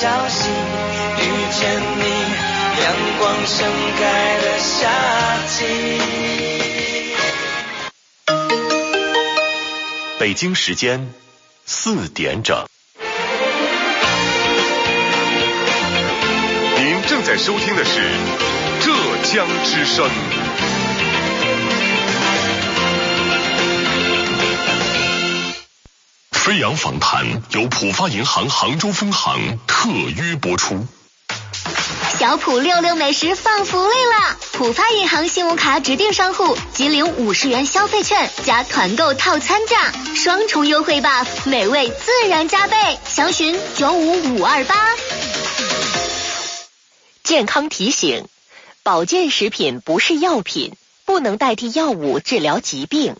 消息，遇见你，阳光盛开的夏季。 北京时间4点整。您正在收听的是浙江之声。飞扬访谈由浦发银行杭州分行特约播出。 小浦66美食放福利了！浦发银行信用卡指定商户即领50元消费券加团购套餐价，双重优惠 buff， 美味自然加倍。详询95528。 健康提醒：保健食品不是药品，不能代替药物治疗疾病。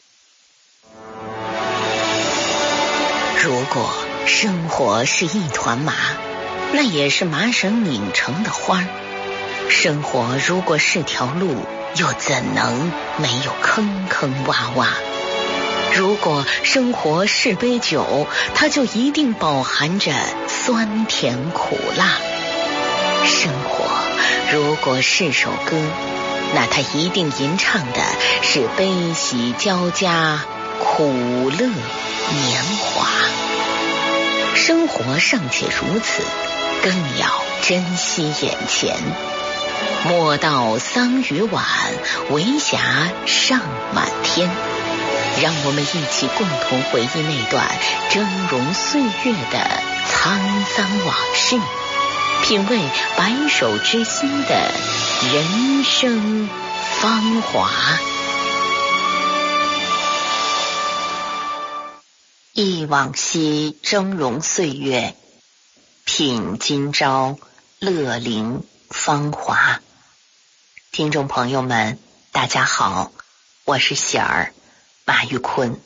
如果生活是一团麻，那也是麻绳拧成的花儿。生活如果是条路，又怎能没有坑坑洼洼？如果生活是杯酒，它就一定饱含着酸甜苦辣。生活如果是首歌，那它一定吟唱的是悲喜交加，苦乐年华。生活尚且如此，更要珍惜眼前。莫道桑榆晚，为霞尚满天。让我们一起共同回忆那段峥嵘岁月的沧桑往事，品味白首之心的人生芳华。忆往昔峥嵘岁月，品今朝乐龄芳华。听众朋友们，大家好，我是喜儿马玉坤。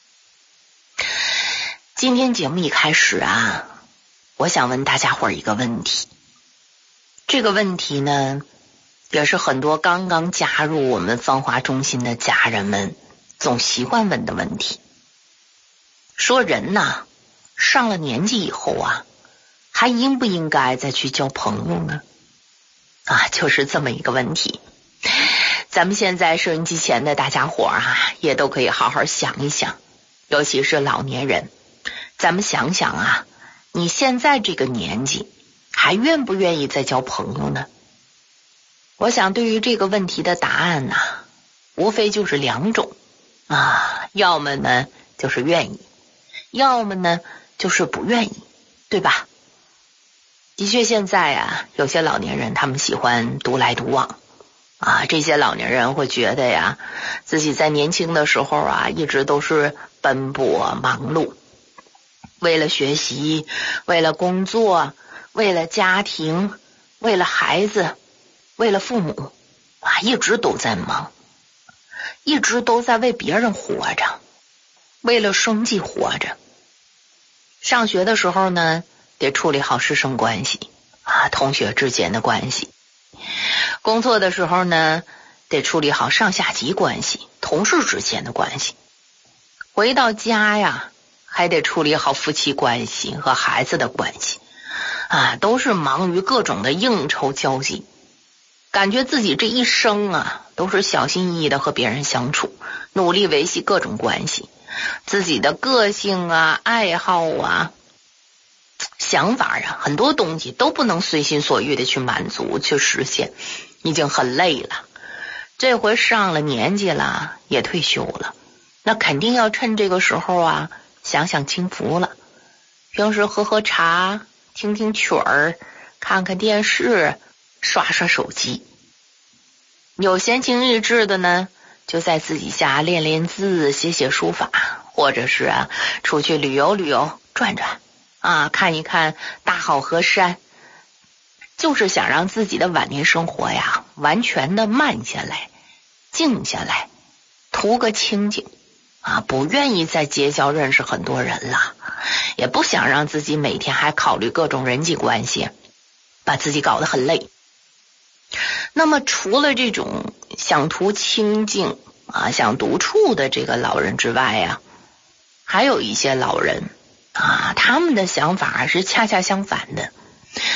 今天节目一开始我想问大家伙儿一个问题。这个问题呢，也是很多刚刚加入我们芳华中心的家人们总习惯问的问题。说人上了年纪以后还应不应该再去交朋友呢？就是这么一个问题。咱们现在收音机前的大家伙也都可以好好想一想，尤其是老年人，咱们想想你现在这个年纪还愿不愿意再交朋友呢？我想对于这个问题的答案无非就是两种要么呢就是愿意，要么呢就是不愿意，对吧？的确现在有些老年人他们喜欢独来独往这些老年人会觉得自己在年轻的时候一直都是奔波忙碌，为了学习，为了工作，为了家庭，为了孩子，为了父母一直都在忙，一直都在为别人活着，为了生计活着。上学的时候呢，得处理好师生关系同学之间的关系；工作的时候呢，得处理好上下级关系，同事之间的关系；回到家还得处理好夫妻关系和孩子的关系都是忙于各种的应酬交际，感觉自己这一生都是小心翼翼的和别人相处，努力维系各种关系，自己的个性爱好想法很多东西都不能随心所欲的去满足去实现，已经很累了。这回上了年纪了，也退休了，那肯定要趁这个时候享享清福了。平时喝喝茶，听听曲儿，看看电视，刷刷手机。有闲情逸致的呢，就在自己家练练字，写写书法，或者是出去旅游旅游，转转看一看大好河山，就是想让自己的晚年生活完全的慢下来，静下来，图个清静不愿意再结交认识很多人了，也不想让自己每天还考虑各种人际关系，把自己搞得很累。那么除了这种想图清静想独处的这个老人之外还有一些老人他们的想法是恰恰相反的。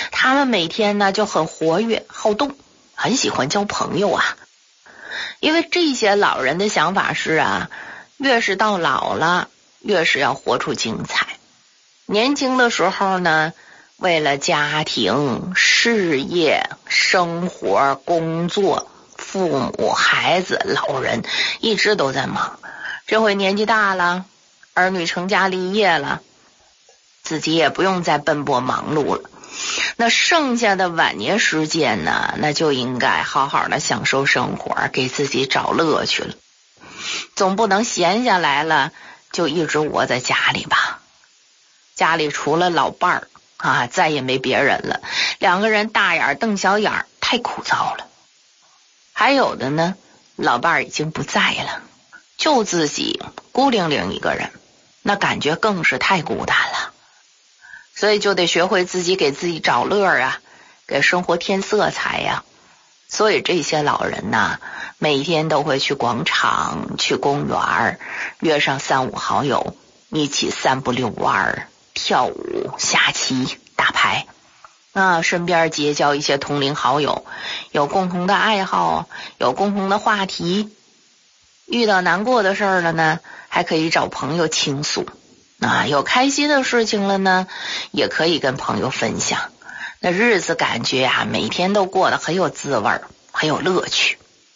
他们每天呢就很活跃好动，很喜欢交朋友啊。因为这些老人的想法是啊，越是到老了越是要活出精彩。年轻的时候呢，为了家庭、事业、生活、工作，父母、孩子、老人一直都在忙。这回年纪大了，儿女成家立业了，自己也不用再奔波忙碌了。那剩下的晚年时间呢，那就应该好好的享受生活，给自己找乐趣了。总不能闲下来了就一直窝在家里吧。家里除了老伴儿啊，再也没别人了，两个人大眼瞪小眼，太枯燥了。还有的呢，老伴儿已经不在了，就自己孤零零一个人，那感觉更是太孤单了。所以就得学会自己给自己找乐啊，给生活添色彩呀。所以这些老人呐，每天都会去广场、去公园，约上3、5好友，一起散步遛弯、跳舞、下棋、打牌啊，身边结交一些同龄好友，有共同的爱好，有共同的话题。遇到难过的事儿了呢，还可以找朋友倾诉啊，有开心的事情了呢，也可以跟朋友分享。那日子感觉啊，每天都过得很有滋味，很有乐趣。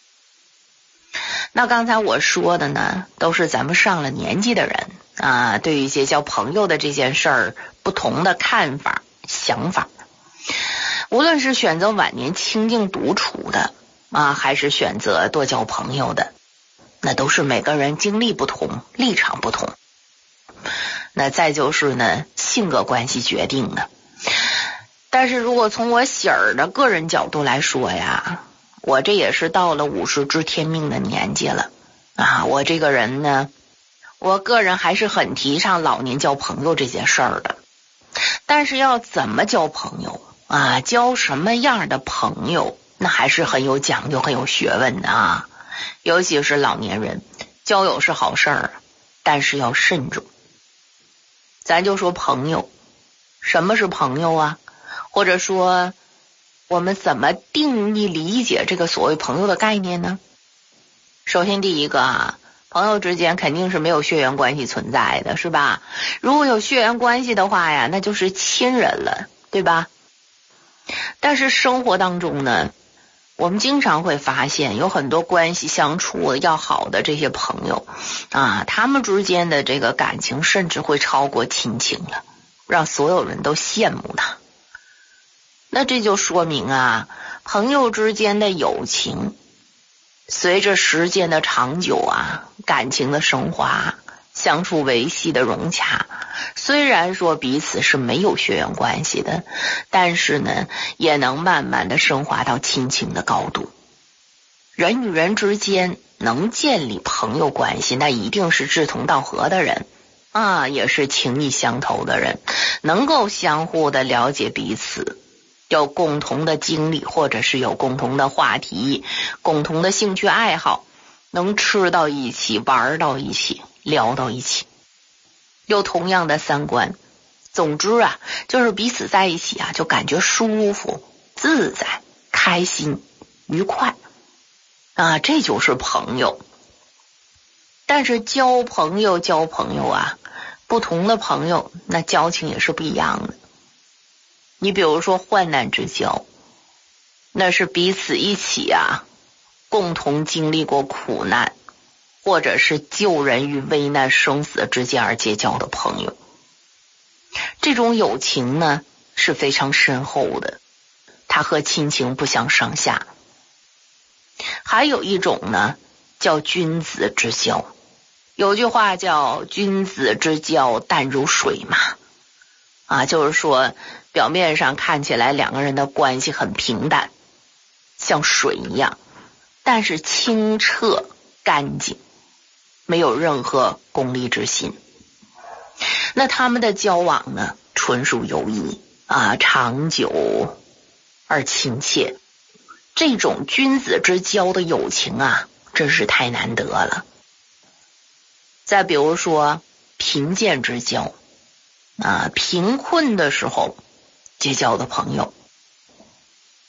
那刚才我说的呢，都是咱们上了年纪的人啊，对于结交朋友的这件事儿不同的看法、想法。无论是选择晚年清静独处的啊，还是选择多交朋友的，那都是每个人经历不同，立场不同。那再就是呢，性格关系决定的。但是如果从我喜儿的个人角度来说呀，我这也是到了50知天命的年纪了啊，我这个人呢，我个人还是很提倡老年交朋友这件事儿的。但是要怎么交朋友啊，交什么样的朋友，那还是很有讲究、很有学问的啊。尤其是老年人，交友是好事儿，但是要慎重。咱就说朋友，什么是朋友啊？或者说我们怎么定义理解这个所谓朋友的概念呢？首先第一个啊，朋友之间肯定是没有血缘关系存在的，是吧？如果有血缘关系的话呀，那就是亲人了，对吧？但是生活当中呢，我们经常会发现有很多关系相处要好的这些朋友啊，他们之间的这个感情甚至会超过亲情了，让所有人都羡慕他。那这就说明啊，朋友之间的友情随着时间的长久啊，感情的升华，相处维系的融洽，虽然说彼此是没有血缘关系的，但是呢，也能慢慢的升华到亲情的高度。人与人之间能建立朋友关系，那一定是志同道合的人啊，也是情意相投的人，能够相互的了解彼此，有共同的经历，或者是有共同的话题，共同的兴趣爱好，能吃到一起，玩到一起，聊到一起，有同样的三观。总之啊，就是彼此在一起啊，就感觉舒服、自在、开心、愉快啊，这就是朋友。但是交朋友啊，不同的朋友那交情也是不一样的。你比如说患难之交，那是彼此一起啊，共同经历过苦难，或者是救人于危难生死之间而结交的朋友。这种友情呢是非常深厚的，它和亲情不相上下。还有一种呢叫君子之交，有句话叫君子之交淡如水嘛，啊，就是说表面上看起来两个人的关系很平淡，像水一样，但是清澈干净，没有任何功利之心。那他们的交往呢，纯属友谊啊，长久而亲切。这种君子之交的友情啊，真是太难得了。再比如说贫贱之交啊，贫困的时候结交的朋友，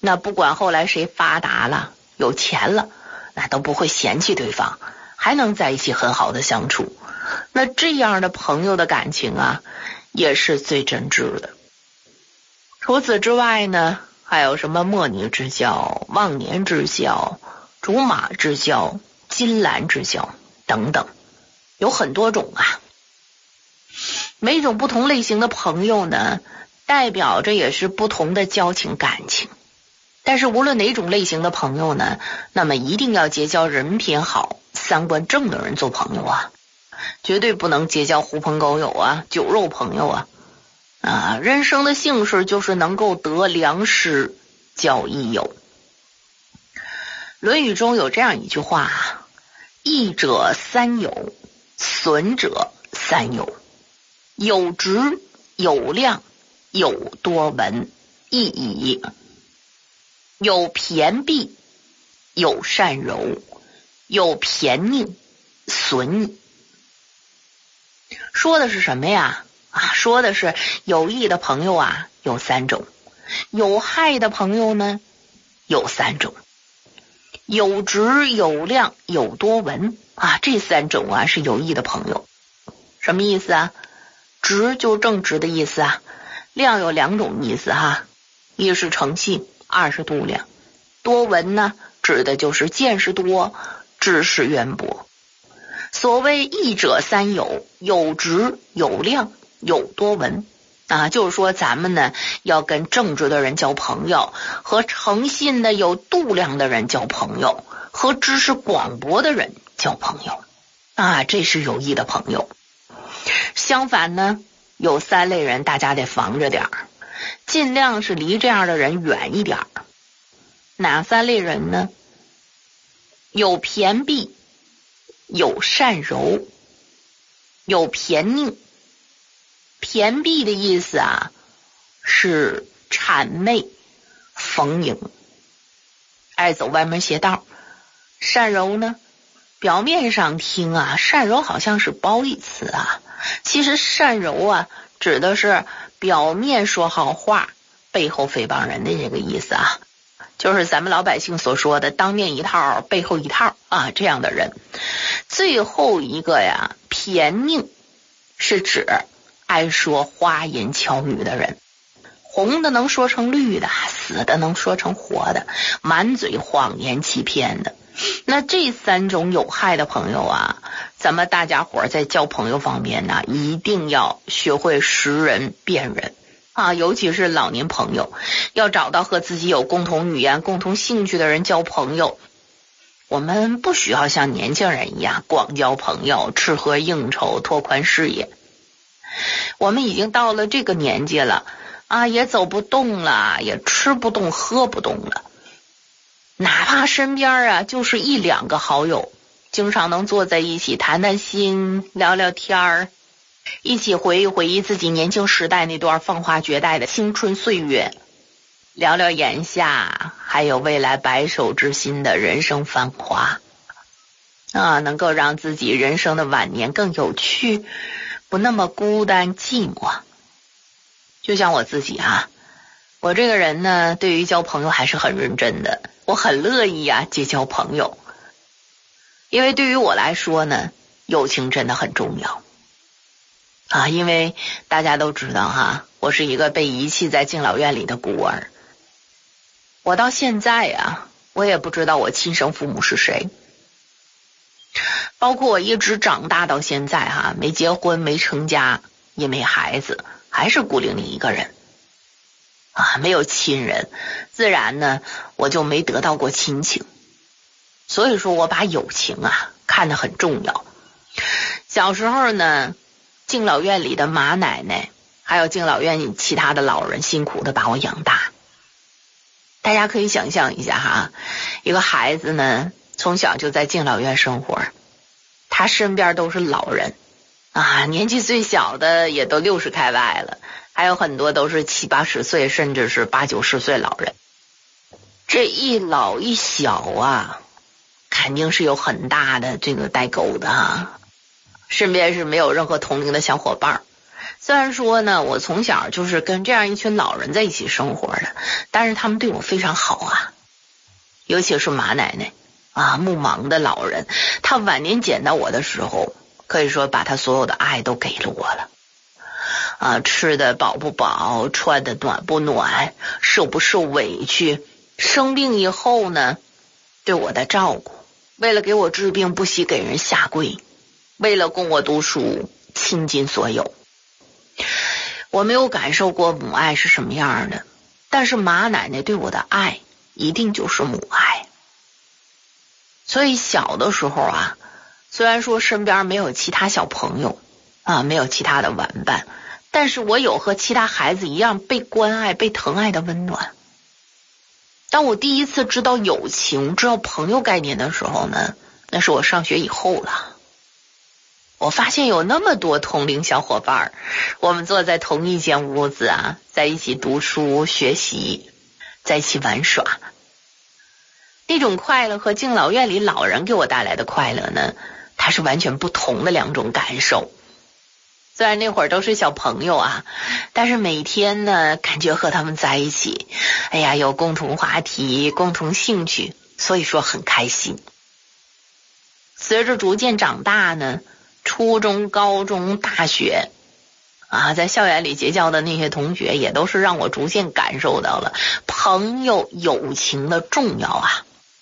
那不管后来谁发达了有钱了，那都不会嫌弃对方，还能在一起很好的相处。那这样的朋友的感情啊也是最真挚的。除此之外呢，还有什么莫逆之交、忘年之交、竹马之交、金兰之交等等，有很多种啊。每种不同类型的朋友呢，代表着也是不同的交情感情。但是无论哪种类型的朋友呢，那么一定要结交人品好、三观正的人做朋友啊，绝对不能结交狐朋狗友啊、酒肉朋友啊。人生的幸事就是能够得良师交益友。论语中有这样一句话，益者三友，损者三友，有直，有量，有多闻，益矣。有骈裨，有善柔，有偏佞，损矣。说的是什么呀？说的是有益的朋友啊有三种，有害的朋友呢有三种，有直，有量，有多闻这三种啊是有益的朋友。什么意思啊？直就正直的意思啊，量有两种意思一是诚信，二是度量。多闻呢，指的就是见识多，知识渊博。所谓益者三友，有直，有量，有多闻就是说咱们呢要跟正直的人交朋友，和诚信的有度量的人交朋友，和知识广博的人交朋友这是有益的朋友。相反呢，有三类人大家得防着点，尽量是离这样的人远一点。哪三类人呢？有骈裨，有善柔，有偏佞。骈裨的意思是谄媚逢迎，爱走歪门邪道。善柔呢，表面上听善柔好像是褒义词其实善柔指的是表面说好话，背后诽谤人的这个意思就是咱们老百姓所说的当面一套背后一套这样的人。最后一个偏佞是指爱说花言巧语的人，红的能说成绿的，死的能说成活的，满嘴谎言欺骗的。那这三种有害的朋友咱们大家伙在交朋友方面呢，一定要学会识人辨人尤其是老年朋友，要找到和自己有共同语言、共同兴趣的人交朋友。我们不需要像年轻人一样广交朋友、吃喝应酬、拓宽视野。我们已经到了这个年纪了也走不动了，也吃不动喝不动了。哪怕身边就是一两个好友，经常能坐在一起谈谈心、聊聊天儿，一起回忆回忆自己年轻时代那段风华绝代的青春岁月，聊聊眼下还有未来白首之心的人生繁华能够让自己人生的晚年更有趣，不那么孤单寂寞。就像我自己我这个人呢，对于交朋友还是很认真的，我很乐意结交朋友。因为对于我来说呢，友情真的很重要因为大家都知道我是一个被遗弃在敬老院里的孤儿。我到现在我也不知道我亲生父母是谁，包括我一直长大到现在没结婚，没成家，也没孩子，还是孤零零一个人没有亲人，自然呢我就没得到过亲情。所以说我把友情看得很重要。小时候呢，敬老院里的马奶奶还有敬老院里其他的老人辛苦的把我养大。大家可以想象一下一个孩子呢从小就在敬老院生活，他身边都是老人年纪最小的也都60开外了，还有很多都是70、80岁，甚至是80、90岁老人。这一老一小肯定是有很大的这个代沟的身边是没有任何同龄的小伙伴， 虽然说呢，我从小就是跟这样一群老人在一起生活的，但是他们对我非常好啊。尤其是马奶奶啊，目盲的老人，她晚年捡到我的时候，可以说把她所有的爱都给了我了。啊，吃的饱不饱，穿的暖不暖，受不受委屈，生病以后呢，对我的照顾，为了给我治病不惜给人下跪，为了供我读书倾尽所有。我没有感受过母爱是什么样的，但是马奶奶对我的爱一定就是母爱。所以小的时候啊，虽然说身边没有其他小朋友啊，没有其他的玩伴，但是我有和其他孩子一样被关爱被疼爱的温暖。当我第一次知道友情知道朋友概念的时候呢，那是我上学以后了。我发现有那么多同龄小伙伴，我们坐在同一间屋子啊，在一起读书学习，在一起玩耍。那种快乐和敬老院里老人给我带来的快乐呢，它是完全不同的两种感受。虽然那会儿都是小朋友啊，但是每天呢，感觉和他们在一起，哎呀，有共同话题共同兴趣，所以说很开心。随着逐渐长大呢，初中高中大学啊，在校园里结交的那些同学也都是让我逐渐感受到了朋友友情的重要啊。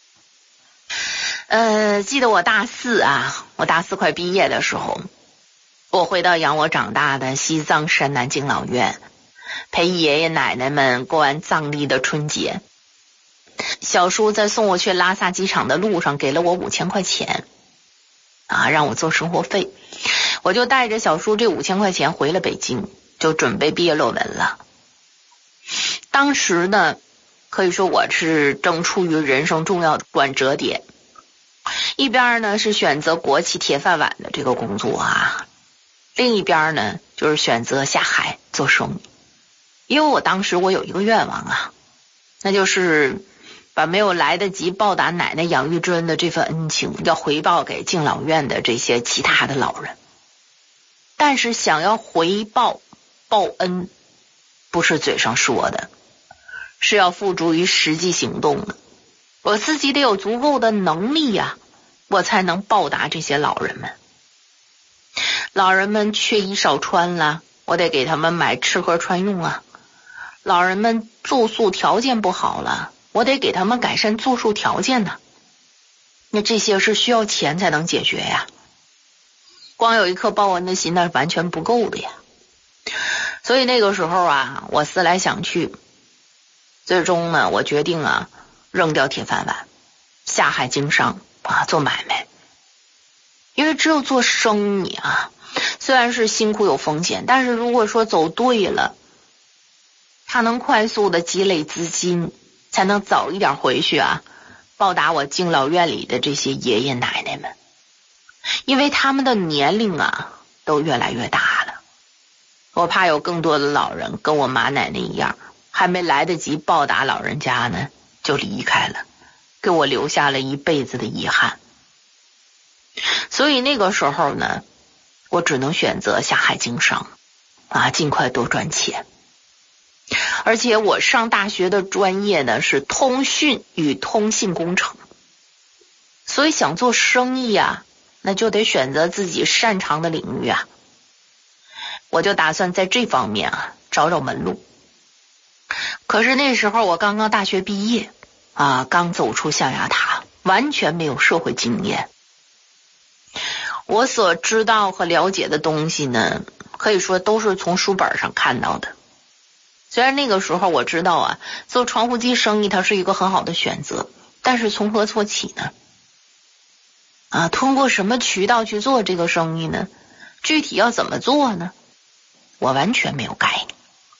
记得我大四快毕业的时候，我回到养我长大的西藏山南敬老院，陪爷爷奶奶们过完藏历的春节。小叔在送我去拉萨机场的路上给了我5000块钱啊，让我做生活费。我就带着小叔这5000块钱回了北京，就准备毕业论文了。当时呢，可以说我是正处于人生重要的转折点，一边呢是选择国企铁饭碗的这个工作啊，另一边呢就是选择下海做生意。因为我当时我有一个愿望啊，那就是把没有来得及报答奶奶养育之恩的这份恩情要回报给敬老院的这些其他的老人。但是想要回报报恩，不是嘴上说的，是要付诸于实际行动的。我自己得有足够的能力呀，我才能报答这些老人们。老人们缺衣少穿了，我得给他们买吃喝穿用啊。老人们住宿条件不好了，我得给他们改善住宿条件呢。那这些是需要钱才能解决呀，光有一颗报恩的心那是完全不够的呀。所以那个时候啊，我思来想去，最终呢，我决定啊，扔掉铁饭碗，下海经商啊，做买卖。因为只有做生意啊，虽然是辛苦有风险，但是如果说走对了，它能快速的积累资金，才能早一点回去啊，报答我敬老院里的这些爷爷奶奶们。因为他们的年龄啊都越来越大了，我怕有更多的老人跟我马奶奶一样，还没来得及报答老人家呢就离开了，给我留下了一辈子的遗憾。所以那个时候呢，我只能选择下海经商啊，尽快多赚钱。而且我上大学的专业呢是通讯与通信工程，所以想做生意啊，那就得选择自己擅长的领域啊。我就打算在这方面啊找找门路。可是那时候我刚刚大学毕业啊，刚走出象牙塔，完全没有社会经验。我所知道和了解的东西呢，可以说都是从书本上看到的。虽然那个时候我知道啊，做传呼机生意它是一个很好的选择，但是从何做起呢？啊，通过什么渠道去做这个生意呢？具体要怎么做呢？我完全没有概念。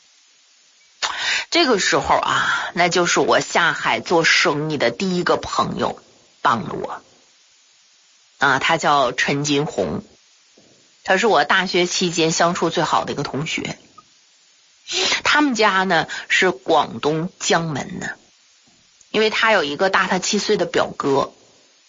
这个时候啊，那就是我下海做生意的第一个朋友帮了我啊，他叫陈金红，他是我大学期间相处最好的一个同学。他们家呢是广东江门的，因为他有一个大他7岁的表哥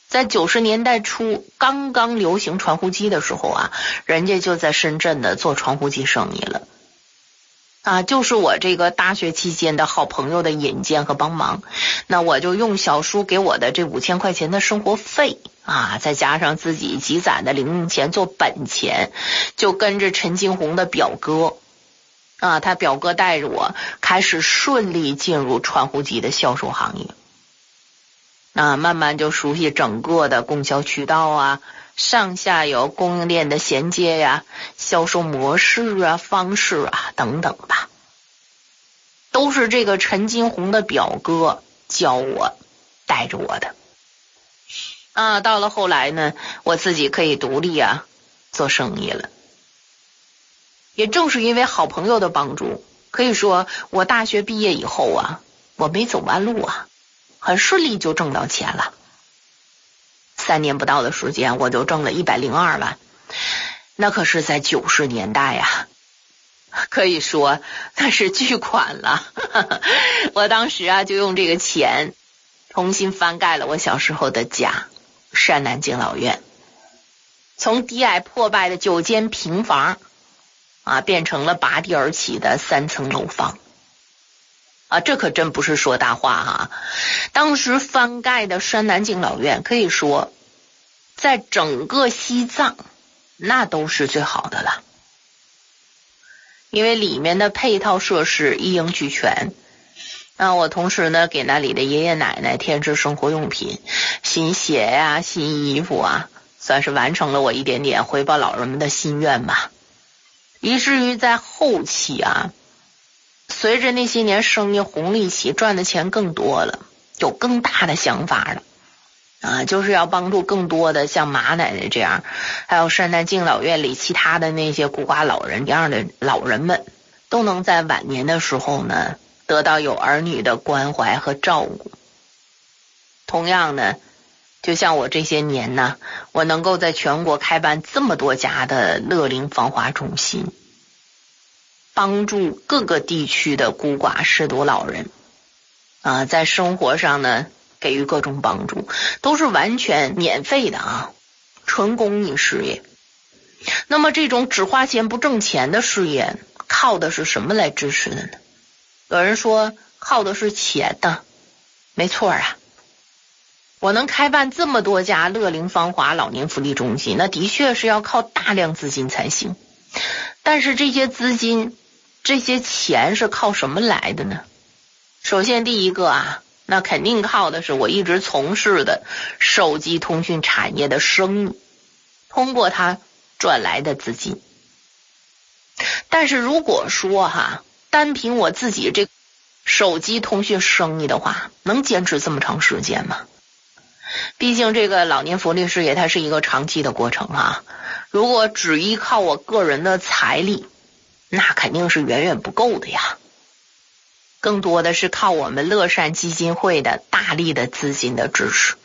在90年代初刚刚流行传呼机的时候啊，人家就在深圳的做传呼机生意了。就是我这个大学期间的好朋友的引荐和帮忙，那我就用小叔给我的这5000块钱的生活费再加上自己积攒的零用钱做本钱，就跟着陈金红的表哥他表哥带着我开始顺利进入传呼机的销售行业。慢慢就熟悉整个的供销渠道上下游供应链的衔接呀，销售模式方式等等吧，都是这个陈金红的表哥教我带着我的。到了后来呢，我自己可以独立做生意了。也正是因为好朋友的帮助，可以说我大学毕业以后我没走弯路很顺利就挣到钱了。3年不到的时间，我就挣了102万，那可是在90年代可以说那是巨款了。我当时就用这个钱重新翻盖了我小时候的家山南敬老院，从低矮破败的9间平房变成了拔地而起的3层楼房这可真不是说大话当时翻盖的山南敬老院可以说在整个西藏那都是最好的了，因为里面的配套设施一应俱全。我同时呢给那里的爷爷奶奶添置生活用品，新鞋新衣服算是完成了我一点点回报老人们的心愿吧。以至于在后期随着那些年生意红利期，赚的钱更多了，有更大的想法了就是要帮助更多的像马奶奶这样，还有山南敬老院里其他的那些孤寡老人这样的老人们，都能在晚年的时候呢得到有儿女的关怀和照顾。同样呢，就像我这些年呢，我能够在全国开办这么多家的乐龄芳华中心，帮助各个地区的孤寡失独老人在生活上呢给予各种帮助，都是完全免费的纯公益事业。那么这种只花钱不挣钱的事业，靠的是什么来支持的呢？有人说靠的是钱没错我能开办这么多家乐龄芳华老年福利中心，那的确是要靠大量资金才行。但是这些资金这些钱是靠什么来的呢？首先第一个那肯定靠的是我一直从事的手机通讯产业的生意，通过它赚来的资金。但是如果说单凭我自己这手机通讯生意的话，能坚持这么长时间吗？毕竟这个老年福利事业它是一个长期的过程如果只依靠我个人的财力，那肯定是远远不够的呀。更多的是靠我们乐善基金会的大力的资金的支持。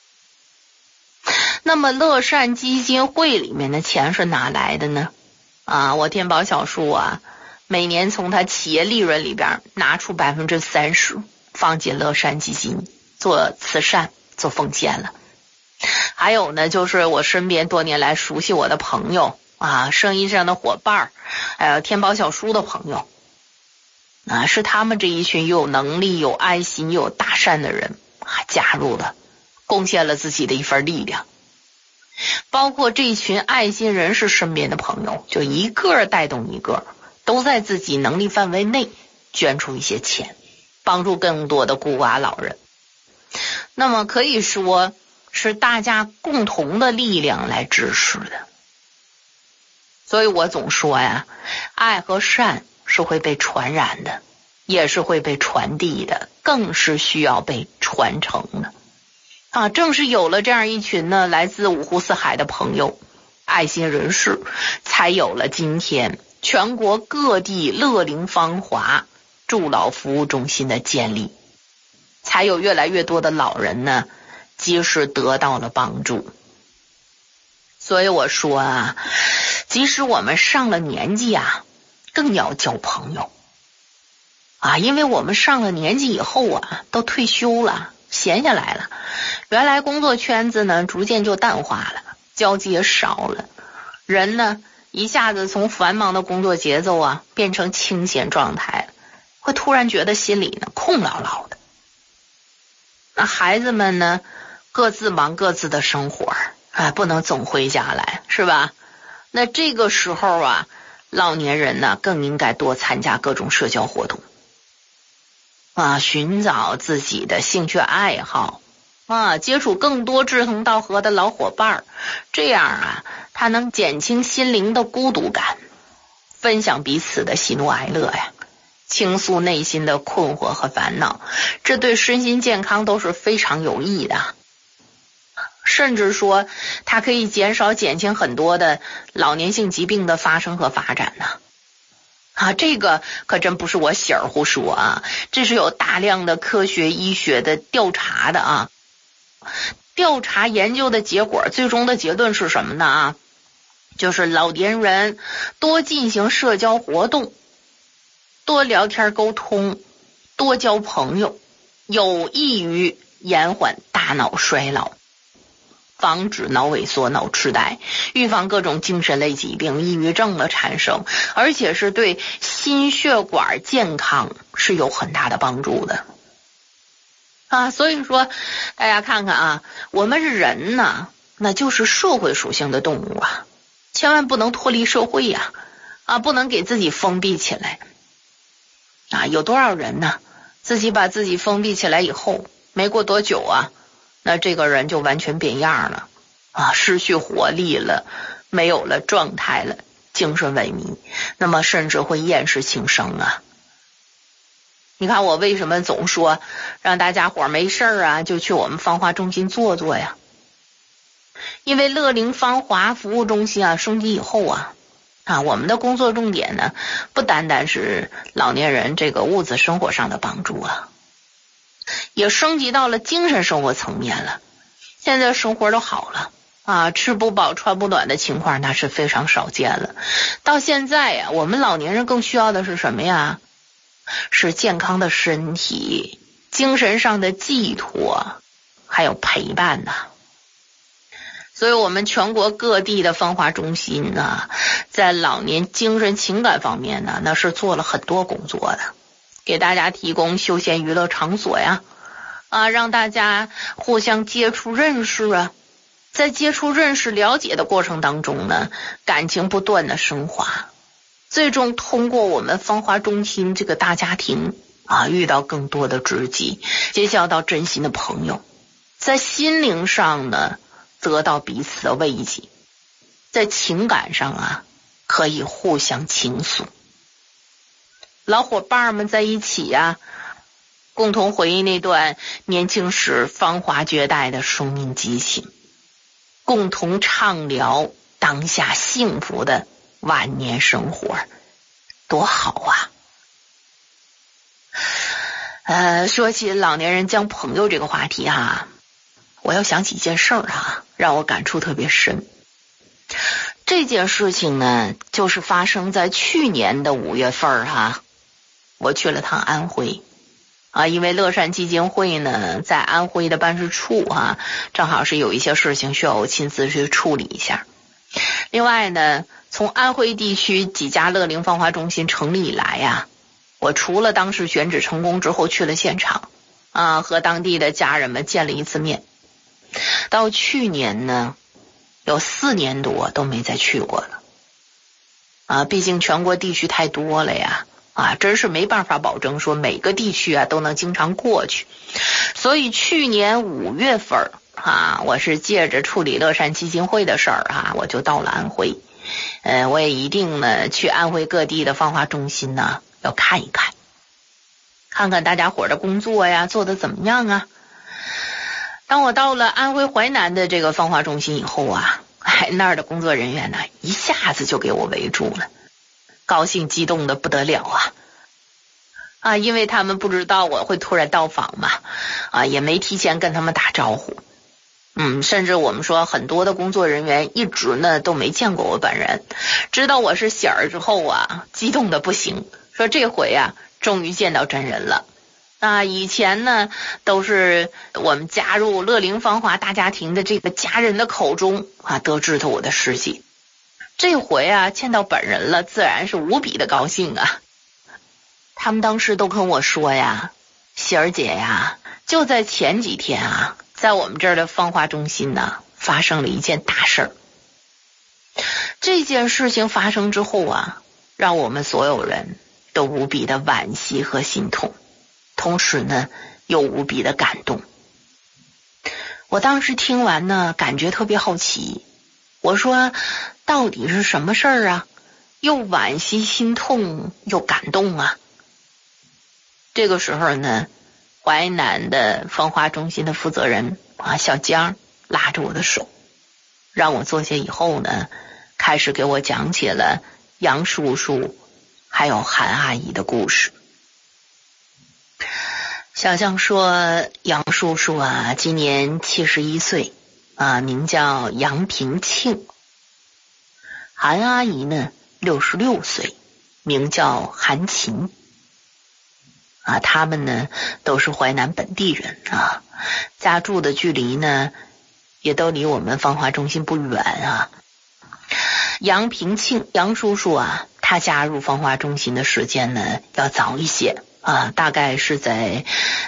那么乐善基金会里面的钱是哪来的呢？我天宝小叔每年从他企业利润里边拿出30%放进乐善基金做慈善做奉献了。还有呢，就是我身边多年来熟悉我的朋友生意上的伙伴，还有天宝小叔的朋友是他们这一群有能力有爱心有大善的人加入了，贡献了自己的一份力量。包括这群爱心人士身边的朋友，就一个带动一个，都在自己能力范围内捐出一些钱，帮助更多的孤寡老人。那么可以说是大家共同的力量来支持的。所以我总说爱和善是会被传染的，也是会被传递的，更是需要被传承的正是有了这样一群呢来自五湖四海的朋友爱心人士，才有了今天全国各地乐龄芳华助老服务中心的建立，才有越来越多的老人呢及时得到了帮助。所以我说即使我们上了年纪更要交朋友因为我们上了年纪以后都退休了闲下来了， 原来工作圈子呢逐渐就淡化了，交集也少了，人呢一下子从繁忙的工作节奏啊变成清闲状态了，会突然觉得心里呢空落落的。那孩子们呢各自忙各自的生活不能总回家来，是吧？那这个时候啊，老年人呢更应该多参加各种社交活动寻找自己的兴趣爱好接触更多志同道合的老伙伴，这样他能减轻心灵的孤独感，分享彼此的喜怒哀乐呀，倾诉内心的困惑和烦恼，这对身心健康都是非常有益的。甚至说它可以减轻很多的老年性疾病的发生和发展呢。这个可真不是我喜儿胡说这是有大量的科学医学的调查的调查研究的结果，最终的结论是什么呢就是老年人多进行社交活动，多聊天沟通，多交朋友，有益于延缓大脑衰老，防止脑萎缩、脑痴呆，预防各种精神类疾病、抑郁症的产生，而且是对心血管健康是有很大的帮助的所以说大家看看我们人呢那就是社会属性的动物千万不能脱离社会不能给自己封闭起来有多少人呢自己把自己封闭起来以后，没过多久那这个人就完全变样了失去活力了，没有了状态了，精神萎靡，那么甚至会厌世轻生你看我为什么总说让大家伙没事就去我们芳华中心坐坐呀？因为乐龄芳华服务中心升级以后我们的工作重点呢不单单是老年人这个物质生活上的帮助也升级到了精神生活层面了。现在生活都好了吃不饱穿不暖的情况那是非常少见了。到现在我们老年人更需要的是什么呀？是健康的身体，精神上的寄托，还有陪伴所以我们全国各地的芳华中心在老年精神情感方面那是做了很多工作的，给大家提供休闲娱乐场所让大家互相接触认识在接触认识了解的过程当中呢，感情不断的升华，最终通过我们芳华中心这个大家庭遇到更多的知己，结交到真心的朋友，在心灵上呢得到彼此的慰藉，在情感上可以互相倾诉，老伙伴们在一起共同回忆那段年轻时芳华绝代的生命激情，共同畅聊当下幸福的晚年生活，多好说起老年人交朋友这个话题我要想起一件事让我感触特别深。这件事情呢就是发生在去年的5月份我去了趟安徽因为乐善基金会呢在安徽的办事处正好是有一些事情需要我亲自去处理一下。另外呢从安徽地区几家乐龄芳华中心成立以来我除了当时选址成功之后去了现场和当地的家人们见了一次面，到去年呢有4年多都没再去过了毕竟全国地区太多了真是没办法保证说每个地区都能经常过去。所以去年5月份我是借着处理乐善基金会的事儿我就到了安徽。我也一定呢去安徽各地的芳华中心呢要看一看，看看大家伙的工作做得怎么样当我到了安徽淮南的这个芳华中心以后那儿的工作人员呢一下子就给我围住了，高兴激动的不得了因为他们不知道我会突然到访嘛也没提前跟他们打招呼甚至我们说很多的工作人员一直呢都没见过我本人，知道我是喜儿之后激动的不行，说这回终于见到真人了以前呢都是我们加入乐龄芳华大家庭的这个家人的口中得知的我的事迹。这回见到本人了，自然是无比的高兴啊。他们当时都跟我说呀，喜儿姐呀，就在前几天在我们这儿的芳华中心呢发生了一件大事儿。这件事情发生之后让我们所有人都无比的惋惜和心痛，同时呢又无比的感动。我当时听完呢，感觉特别好奇，我说到底是什么事儿又惋惜心痛又感动这个时候呢，淮南的芳华中心的负责人小江拉着我的手，让我坐下以后呢，开始给我讲起了杨叔叔还有韩阿姨的故事。小江说，杨叔叔今年71岁名叫杨平庆。韩阿姨呢66岁，名叫韩琴。他们呢都是淮南本地人家住的距离呢也都离我们芳华中心不远杨平庆杨叔叔他加入芳华中心的时间呢要早一些大概是在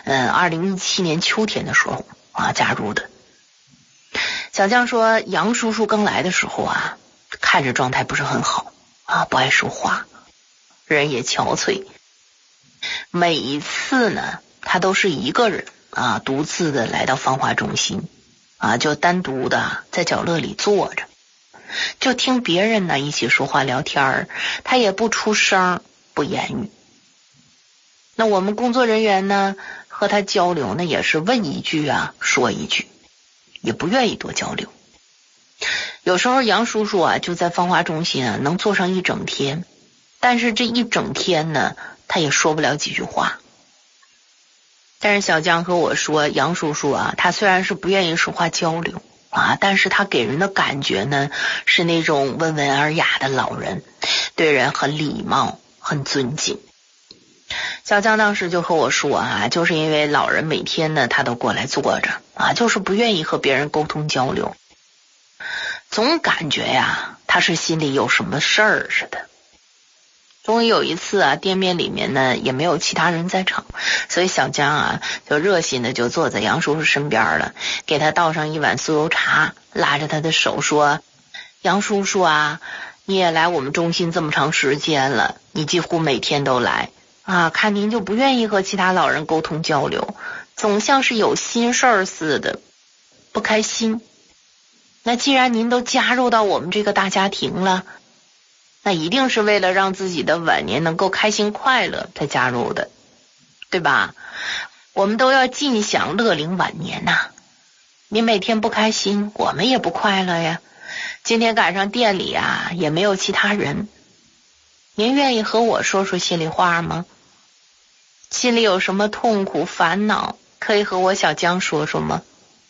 2017年秋天的时候加入的。小江说，杨叔叔刚来的时候看着状态不是很好不爱说话，人也憔悴。每一次呢他都是一个人独自的来到芳华中心就单独的在角落里坐着，就听别人呢一起说话聊天，他也不出声不言语。那我们工作人员呢和他交流呢也是问一句说一句，也不愿意多交流。有时候杨叔叔就在芳华中心能坐上一整天，但是这一整天呢他也说不了几句话。但是小江和我说，杨叔叔他虽然是不愿意说话交流但是他给人的感觉呢是那种温文尔雅的老人，对人很礼貌很尊敬。小江当时就和我说就是因为老人每天呢他都过来坐着就是不愿意和别人沟通交流，总感觉他是心里有什么事儿似的。终于有一次店面里面呢也没有其他人在场，所以小江就热心的就坐在杨叔叔身边了，给他倒上一碗酥油茶，拉着他的手说，杨叔叔你也来我们中心这么长时间了，你几乎每天都来看您就不愿意和其他老人沟通交流，总像是有心事儿似的，不开心。那既然您都加入到我们这个大家庭了，那一定是为了让自己的晚年能够开心快乐才加入的，对吧？我们都要尽享乐龄晚年您每天不开心，我们也不快乐呀。今天赶上店里也没有其他人，您愿意和我说说心里话吗？心里有什么痛苦烦恼可以和我小江说说吗？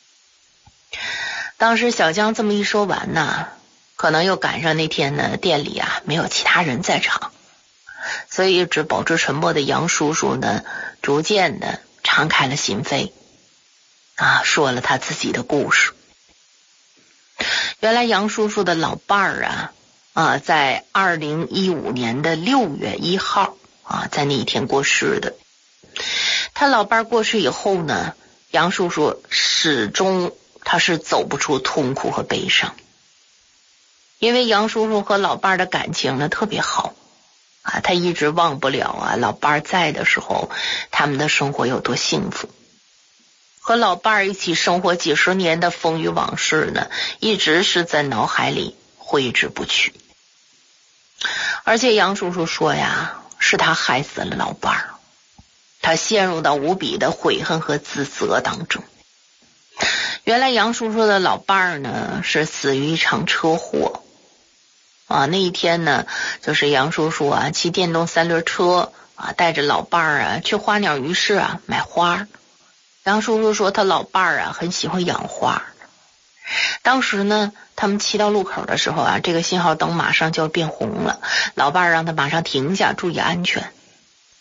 当时小江这么一说完可能又赶上那天呢店里没有其他人在场，所以一直保持沉默的杨叔叔呢逐渐的敞开了心扉说了他自己的故事。原来杨叔叔的老伴儿在2015年的6月1号在那一天过世的。他老伴儿过世以后呢，杨叔叔始终他是走不出痛苦和悲伤，因为杨叔叔和老伴儿的感情呢特别好他一直忘不了老伴儿在的时候他们的生活有多幸福，和老伴儿一起生活几十年的风雨往事呢一直是在脑海里挥之不去。而且杨叔叔说是他害死了老伴儿，他陷入到无比的悔恨和自责当中。原来杨叔叔的老伴儿呢是死于一场车祸那一天呢就是杨叔叔骑电动3轮车带着老伴儿去花鸟鱼市买花。杨叔叔说他老伴儿很喜欢养花。当时呢他们骑到路口的时候这个信号灯马上就要变红了，老伴儿让他马上停下注意安全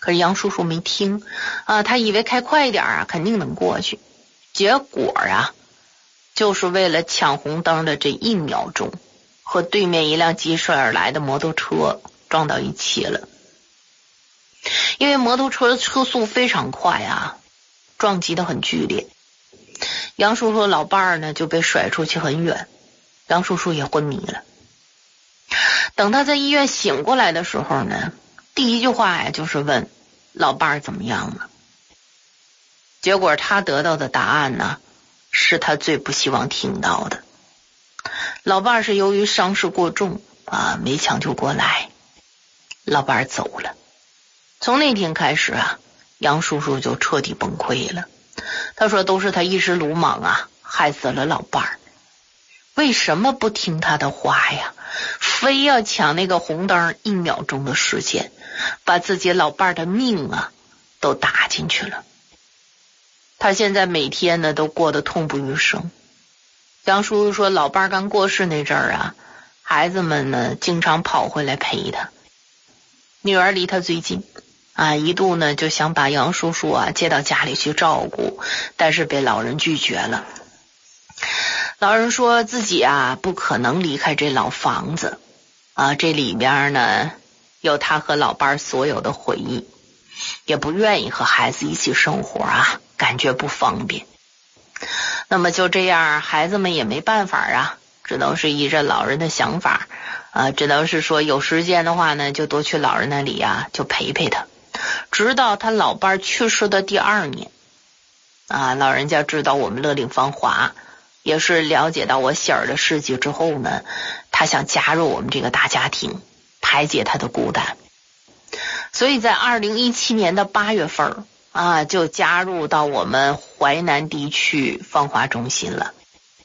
可是杨叔叔没听啊，他以为开快点啊，肯定能过去。结果啊，就是为了抢红灯的这1秒钟，和对面一辆疾驶而来的摩托车撞到一起了。因为摩托车的车速非常快啊，撞击得很剧烈。杨叔叔老伴儿呢就被甩出去很远，杨叔叔也昏迷了。等他在医院醒过来的时候呢，第一句话呀就是问老伴儿怎么样了。结果他得到的答案呢，是他最不希望听到的。老伴儿是由于伤势过重啊，没抢救过来，老伴儿走了。从那天开始啊，杨叔叔就彻底崩溃了。他说都是他一时鲁莽啊，害死了老伴儿。为什么不听他的话呀？非要抢那个红灯1秒钟的时间，把自己老伴儿的命啊都打进去了。他现在每天呢都过得痛不欲生。杨叔叔说老伴儿刚过世那阵儿啊，孩子们呢经常跑回来陪他。女儿离他最近啊，一度呢就想把杨叔叔啊接到家里去照顾，但是被老人拒绝了。老人说自己啊不可能离开这老房子啊，这里边呢有他和老伴儿所有的回忆，也不愿意和孩子一起生活啊，感觉不方便。那么就这样，孩子们也没办法啊，只能是依着老人的想法只能是说有时间的话呢，就多去老人那里啊，就陪陪他。直到他老伴儿去世的第2年啊，老人家知道我们乐岭芳华，也是了解到我喜儿的事迹之后呢，他想加入我们这个大家庭，排解他的孤单。所以在2017年的8月份啊，就加入到我们淮南地区芳华中心了。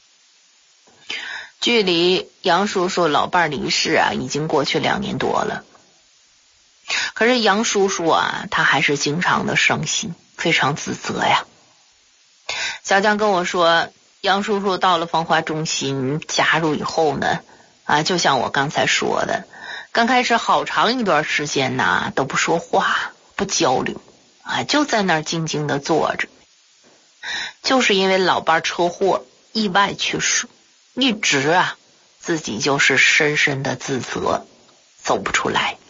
距离杨叔叔老伴儿离世啊，已经过去2年多了。可是杨叔叔啊，他还是经常的伤心，非常自责呀。小江跟我说，杨叔叔到了芳华中心加入以后呢，就像我刚才说的，刚开始好长一段时间呢都不说话，不交流就在那儿静静的坐着。就是因为老伴车祸意外去世，一直自己就是深深的自责，走不出来。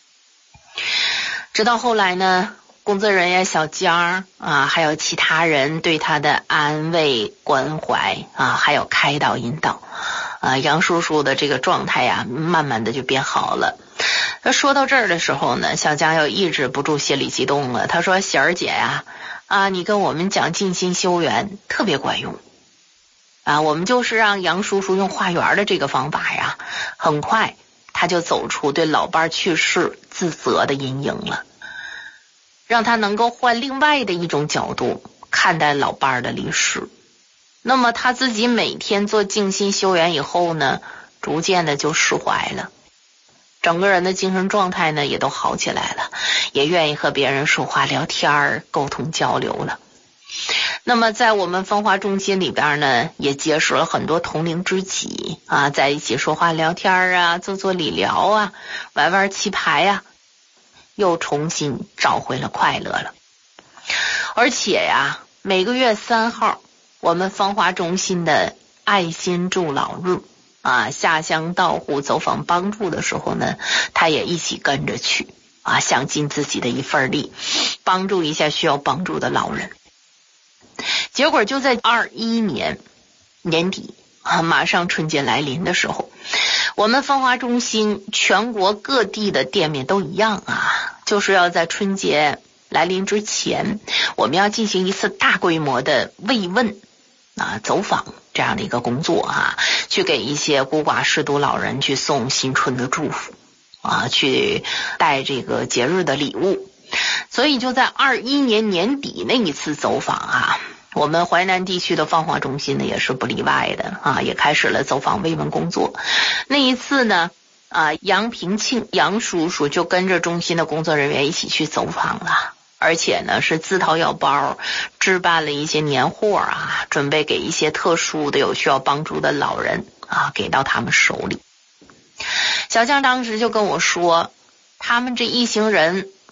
直到后来呢，工作人员小江还有其他人对他的安慰关怀还有开导引导杨叔叔的这个状态慢慢的就变好了。说到这儿的时候呢，小江又抑制不住心里激动了。他说喜儿姐你跟我们讲静心修缘特别管用我们就是让杨叔叔用化缘的这个方法很快他就走出对老伴去世自责的阴影了，让他能够换另外的一种角度看待老伴的离世。那么他自己每天做静心修缘以后呢，逐渐的就释怀了，整个人的精神状态呢也都好起来了，也愿意和别人说话聊天沟通交流了。那么在我们芳华中心里边呢，也结识了很多同龄知己在一起说话聊天做做理疗玩玩棋牌又重新找回了快乐了。而且每个月3号我们芳华中心的爱心助老日下乡到户走访帮助的时候呢，他也一起跟着去想尽自己的一份力，帮助一下需要帮助的老人。结果就在21年年底马上春节来临的时候，我们芳华中心全国各地的店面都一样就是要在春节来临之前，我们要进行一次大规模的慰问走访这样的一个工作去给一些孤寡失独老人去送新春的祝福去带这个节日的礼物。所以就在21年年底那一次走访我们淮南地区的芳华中心呢也是不例外的也开始了走访慰问工作。那一次呢杨平庆杨叔叔就跟着中心的工作人员一起去走访了，而且呢是自掏腰包置办了一些年货准备给一些特殊的有需要帮助的老人给到他们手里。小江当时就跟我说，他们这一行人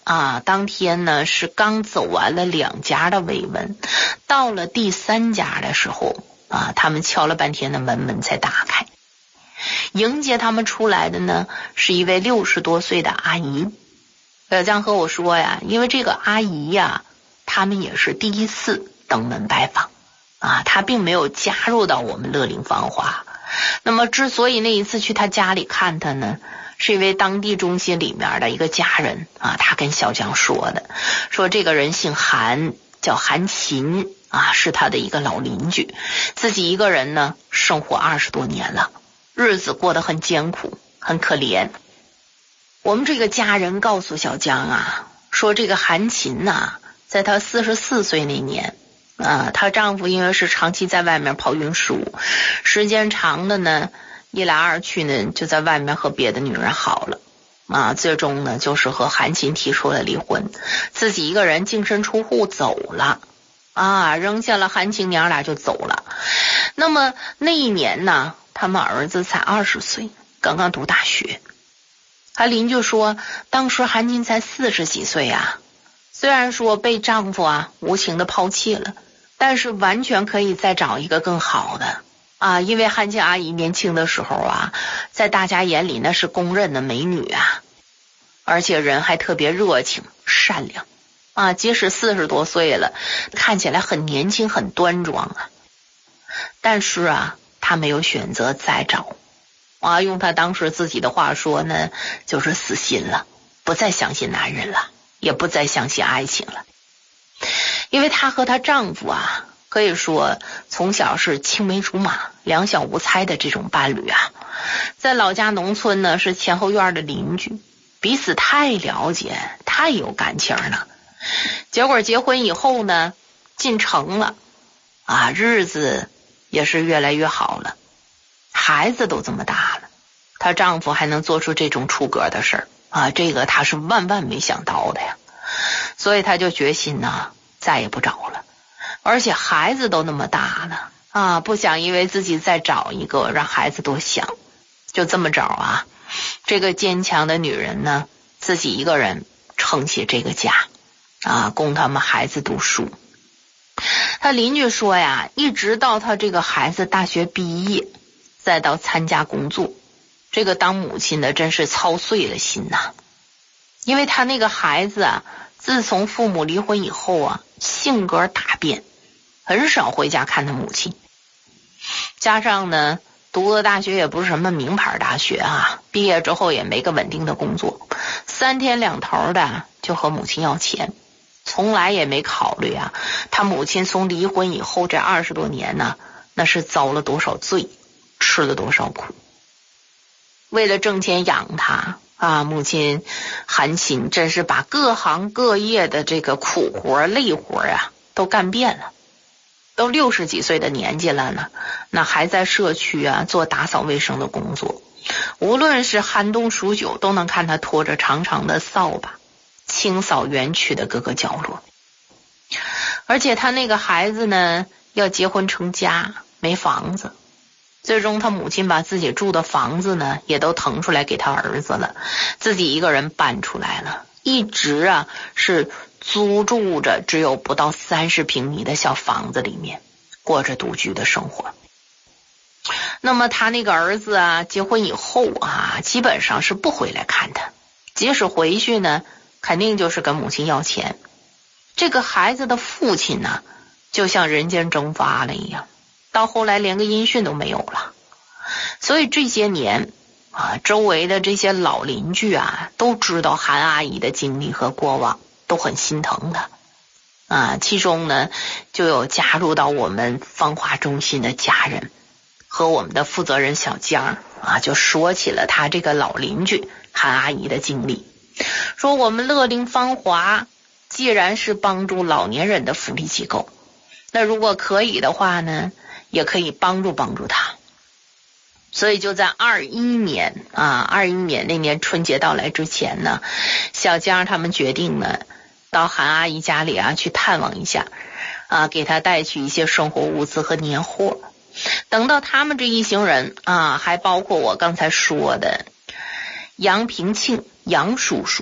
当天呢是刚走完了2家的慰问，到了第3家的时候他们敲了半天的门才打开。迎接他们出来的呢是一位60多岁的阿姨。小江和我说呀，因为这个阿姨呀，他们也是第一次登门拜访她并没有加入到我们乐龄芳华。那么之所以那一次去她家里看她呢，是因为当地中心里面的一个家人他跟小江说的，说这个人姓韩，叫韩琴是他的一个老邻居，自己一个人呢生活20多年了，日子过得很艰苦，很可怜。我们这个家人告诉小江说这个韩琴在她44岁那年她丈夫因为是长期在外面跑运输，时间长了呢，一来二去呢就在外面和别的女人好了最终呢就是和韩琴提出了离婚，自己一个人净身出户走了扔下了韩琴，娘俩就走了。那么那一年呢，他们儿子才20岁，刚刚读大学。他邻居说当时韩琴才40几岁虽然说被丈夫无情的抛弃了，但是完全可以再找一个更好的因为韩琴阿姨年轻的时候在大家眼里那是公认的美女而且人还特别热情善良即使40多岁了，看起来很年轻很端庄但是她没有选择再找用她当时自己的话说呢，就是死心了，不再相信男人了，也不再相信爱情了。因为她和她丈夫可以说从小是青梅竹马两小无猜的这种伴侣在老家农村呢是前后院的邻居，彼此太了解，太有感情了。结果结婚以后呢进城了日子也是越来越好了，孩子都这么大了，她丈夫还能做出这种出格的事儿这个她是万万没想到的呀。所以她就决心再也不找了，而且孩子都那么大了不想因为自己再找一个让孩子多想。就这么着这个坚强的女人呢自己一个人撑起这个家供他们孩子读书。他邻居说呀，一直到他这个孩子大学毕业再到参加工作，这个当母亲的真是操碎了心因为他那个孩子自从父母离婚以后性格大变，很少回家看他母亲。加上呢读的大学也不是什么名牌大学毕业之后也没个稳定的工作，3天2头的就和母亲要钱，从来也没考虑他母亲从离婚以后这20多年呢，那是遭了多少罪，吃了多少苦。为了挣钱养他母亲韩琴真是把各行各业的这个苦活累活都干遍了。都60几岁的年纪了呢，那还在社区做打扫卫生的工作，无论是寒冬暑久都能看他拖着长长的扫把清扫园区的各个角落。而且他那个孩子呢要结婚成家，没房子，最终他母亲把自己住的房子呢也都腾出来给他儿子了，自己一个人搬出来了，一直是租住着只有不到30平米的小房子里面，过着独居的生活。那么他那个儿子结婚以后基本上是不回来看他，即使回去呢肯定就是跟母亲要钱。这个孩子的父亲呢就像人间蒸发了一样，到后来连个音讯都没有了。所以这些年周围的这些老邻居都知道韩阿姨的经历和过往，都很心疼她其中呢就有加入到我们芳华中心的家人和我们的负责人小江就说起了他这个老邻居韩阿姨的经历，说我们乐龄芳华既然是帮助老年人的福利机构，那如果可以的话呢也可以帮助他。所以就在21年那年春节到来之前呢，小江他们决定呢到韩阿姨家里去探望一下给她带去一些生活物资和年货。等到他们这一行人还包括我刚才说的杨平庆杨叔叔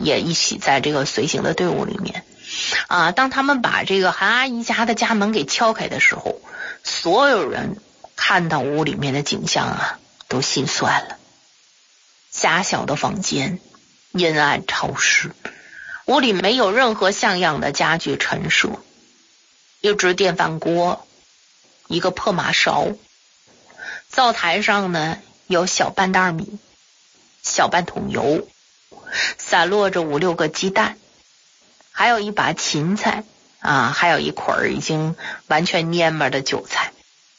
也一起在这个随行的队伍里面啊。当他们把这个韩阿姨家的家门给敲开的时候，所有人看到屋里面的景象啊，都心酸了。狭小的房间，阴暗潮湿，屋里没有任何像样的家具陈设，一只电饭锅，一个破马勺，灶台上呢有小半袋米，小半桶油，散落着5、6个鸡蛋，还有一把芹菜啊，还有一捆已经完全蔫巴的韭菜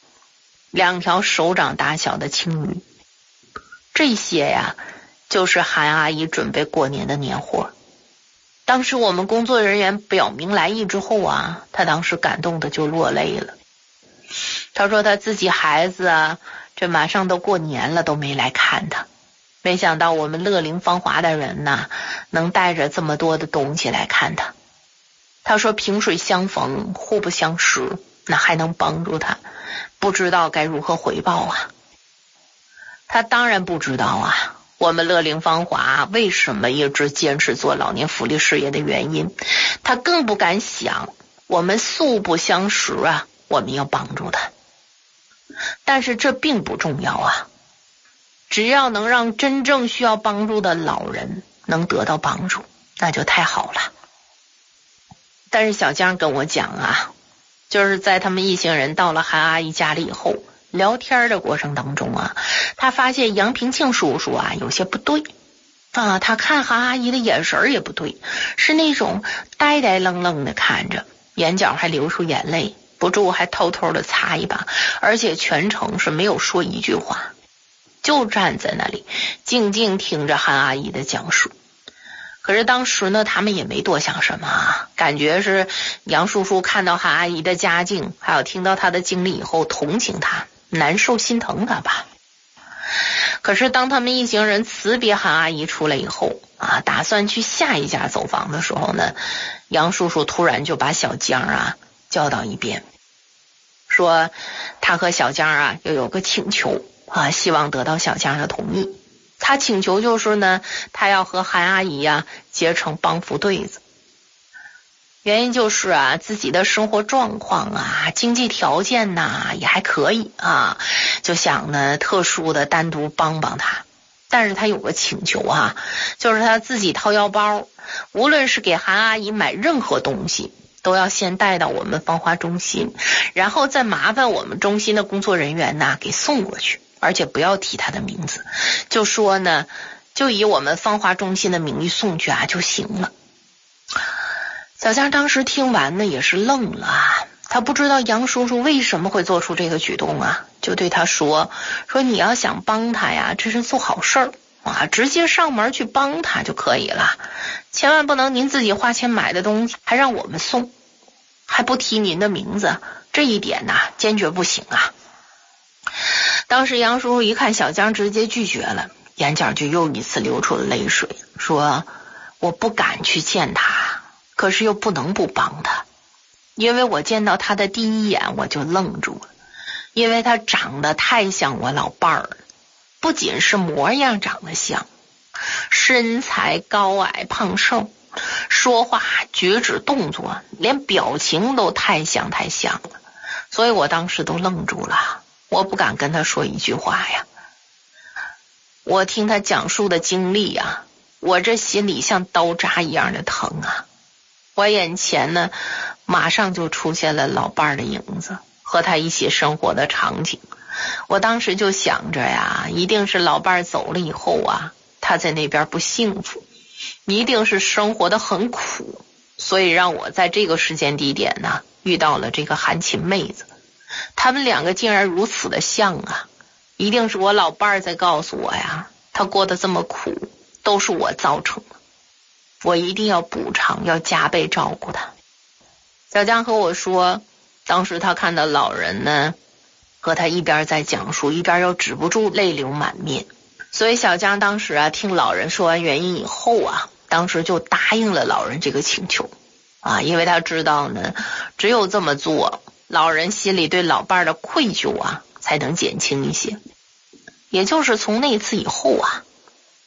，2条手掌大小的青鱼。这些呀就是韩阿姨准备过年的年货。当时我们工作人员表明来意之后啊，她当时感动的就落泪了。她说她自己孩子啊，这马上都过年了都没来看她，没想到我们乐龄芳华的人呐，能带着这么多的东西来看她。她说萍水相逢，互不相识，那还能帮助她，不知道该如何回报啊。她当然不知道啊，我们乐龄芳华为什么一直坚持做老年福利事业的原因，她更不敢想我们素不相识啊，我们要帮助她。但是这并不重要啊，只要能让真正需要帮助的老人能得到帮助，那就太好了。但是小江跟我讲啊，就是在他们一行人到了韩阿姨家里以后，聊天的过程当中啊，他发现杨平庆叔叔啊有些不对啊，他看韩阿姨的眼神也不对，是那种呆呆愣愣的看着，眼角还流出眼泪，不住还偷偷的擦一把，而且全程是没有说一句话，就站在那里静静听着韩阿姨的讲述。可是当时呢，他们也没多想什么啊，感觉是杨叔叔看到韩阿姨的家境，还有听到她的经历以后，同情她，难受心疼她吧。可是当他们一行人辞别韩阿姨出来以后啊，打算去下一家走访的时候呢，杨叔叔突然就把小江啊叫到一边，说他和小江啊又有个请求啊，希望得到小江的同意。他请求就是呢，他要和韩阿姨啊结成帮扶对子。原因就是啊，自己的生活状况啊，经济条件呐也还可以啊，就想呢特殊的单独帮帮他。但是他有个请求啊，就是他自己掏腰包，无论是给韩阿姨买任何东西，都要先带到我们芳华中心，然后再麻烦我们中心的工作人员呐给送过去，而且不要提他的名字，就说呢就以我们芳华中心的名义送去啊就行了。小江当时听完呢也是愣了啊，他不知道杨叔叔为什么会做出这个举动啊，就对他说你要想帮他呀，这是做好事儿啊，直接上门去帮他就可以了，千万不能您自己花钱买的东西还让我们送，还不提您的名字，这一点呢坚决不行啊。当时杨叔叔一看小江直接拒绝了，眼角就又一次流出了泪水，说我不敢去见他，可是又不能不帮他，因为我见到他的第一眼我就愣住了，因为他长得太像我老伴儿了，不仅是模样长得像，身材高矮胖瘦，说话举止动作连表情都太像了，所以我当时都愣住了，我不敢跟他说一句话呀。我听他讲述的经历啊，我这心里像刀扎一样的疼啊。我眼前呢马上就出现了老伴儿的影子和他一起生活的场景。我当时就想着呀，一定是老伴儿走了以后啊，他在那边不幸福，一定是生活的很苦，所以让我在这个时间地点呢遇到了这个韩琴妹子。他们两个竟然如此的像啊，一定是我老伴儿在告诉我呀，他过得这么苦都是我造成的，我一定要补偿，要加倍照顾他。小江和我说，当时他看到老人呢和他一边在讲述，一边又止不住泪流满面，所以小江当时啊听老人说完原因以后啊，当时就答应了老人这个请求啊，因为他知道呢只有这么做，老人心里对老伴儿的愧疚啊才能减轻一些。也就是从那次以后啊，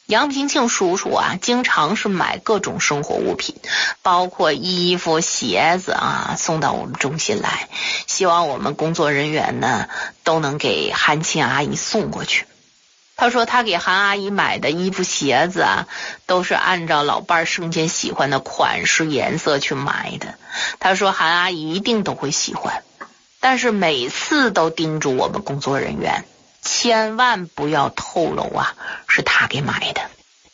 杨平庆叔叔啊，经常是买各种生活物品，包括衣服、鞋子啊，送到我们中心来，希望我们工作人员呢都能给韩琴阿姨送过去。他说他给韩阿姨买的衣服鞋子啊，都是按照老伴儿生前喜欢的款式颜色去买的。他说韩阿姨一定都会喜欢，但是每次都叮嘱我们工作人员千万不要透露啊是他给买的。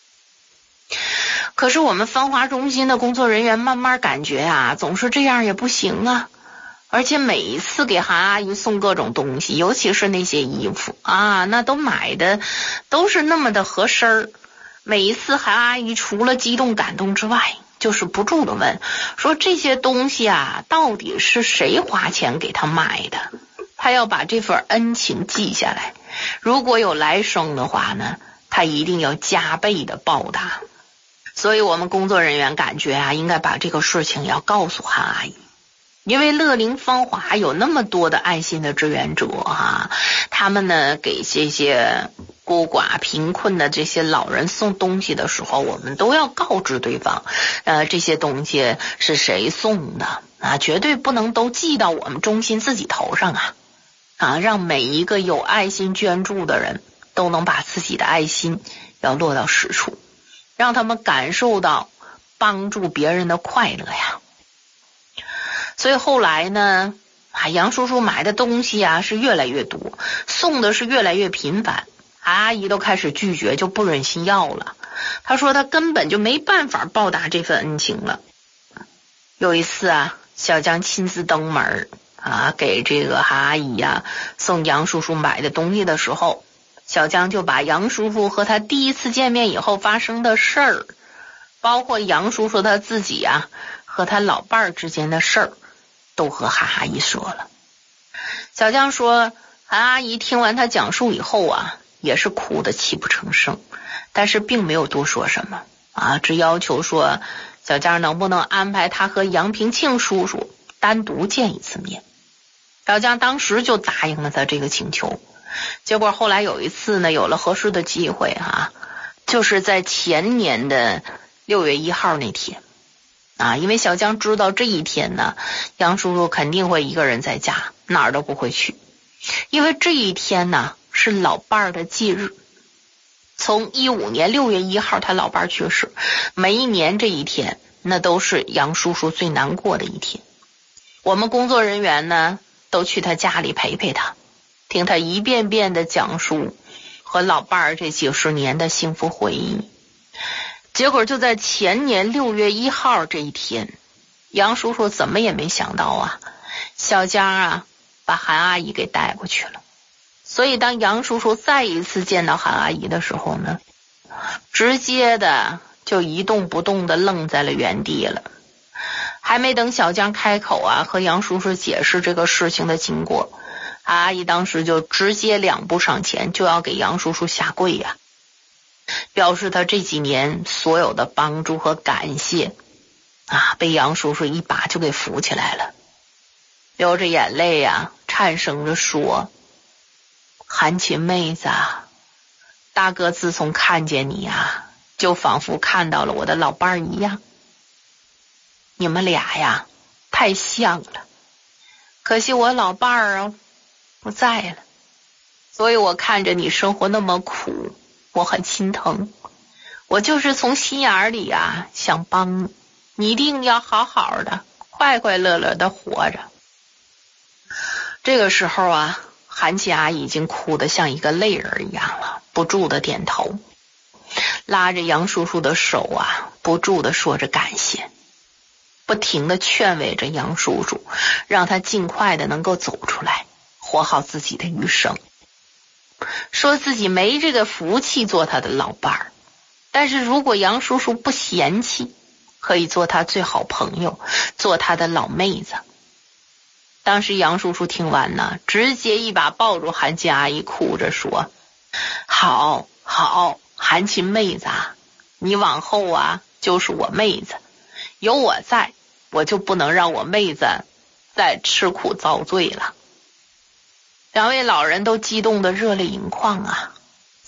可是我们芳华中心的工作人员慢慢感觉啊，总是这样也不行啊。而且每一次给韩阿姨送各种东西，尤其是那些衣服啊，那都买的都是那么的合身儿。每一次韩阿姨除了激动感动之外，就是不住的问，说这些东西啊，到底是谁花钱给她买的？她要把这份恩情记下来，如果有来生的话呢，她一定要加倍的报答。所以我们工作人员感觉啊，应该把这个事情要告诉韩阿姨。因为乐龄芳华有那么多的爱心的志愿者啊，他们呢给这些孤寡贫困的这些老人送东西的时候，我们都要告知对方这些东西是谁送的啊，绝对不能都寄到我们中心自己头上啊，让每一个有爱心捐助的人都能把自己的爱心要落到实处，让他们感受到帮助别人的快乐呀。所以后来呢，杨叔叔买的东西啊是越来越多，送的是越来越频繁，阿姨都开始拒绝，就不忍心要了。她说她根本就没办法报答这份恩情了。有一次啊，小江亲自登门啊，给这个韩阿姨啊送杨叔叔买的东西的时候，小江就把杨叔叔和他第一次见面以后发生的事儿，包括杨叔叔他自己啊和他老伴儿之间的事儿，都和韩阿姨说了。小江说，韩阿姨听完他讲述以后啊，也是哭得泣不成声，但是并没有多说什么啊，只要求说小江能不能安排他和杨平庆叔叔单独见一次面。小江当时就答应了他这个请求。结果后来有一次呢，有了合适的机会啊，就是在前年的6月1号那天啊，因为小江知道这一天呢，杨叔叔肯定会一个人在家，哪儿都不会去，因为这一天呢是老伴儿的忌日。从15年6月1号他老伴儿去世，每一年这一天那都是杨叔叔最难过的一天。我们工作人员呢都去他家里陪陪他，听他一遍遍的讲述和老伴儿这几十年的幸福回忆。结果就在前年6月1号这一天，杨叔叔怎么也没想到啊，小江啊把韩阿姨给带过去了。所以当杨叔叔再一次见到韩阿姨的时候呢，直接的就一动不动的愣在了原地了。还没等小江开口啊和杨叔叔解释这个事情的经过，韩阿姨当时就直接2步上前，就要给杨叔叔下跪呀，表示他这几年所有的帮助和感谢啊，被杨叔叔一把就给扶起来了，流着眼泪呀，颤声着说，韩琴妹子啊，大哥自从看见你啊，就仿佛看到了我的老伴儿一样，你们俩呀太像了，可惜我老伴儿啊不在了，所以我看着你生活那么苦，我很心疼，我就是从心眼里啊想帮你，你一定要好好的快快乐乐的活着。这个时候啊，韩琪阿姨已经哭得像一个泪人一样了，不住的点头，拉着杨叔叔的手啊，不住的说着感谢，不停的劝慰着杨叔叔，让他尽快的能够走出来，活好自己的余生。说自己没这个福气做他的老伴儿，但是如果杨叔叔不嫌弃，可以做他最好朋友，做他的老妹子。当时杨叔叔听完呢，直接一把抱住韩琴阿姨，哭着说，好好，韩琴妹子啊，你往后啊就是我妹子，有我在，我就不能让我妹子再吃苦遭罪了。2位老人都激动得热泪盈眶啊，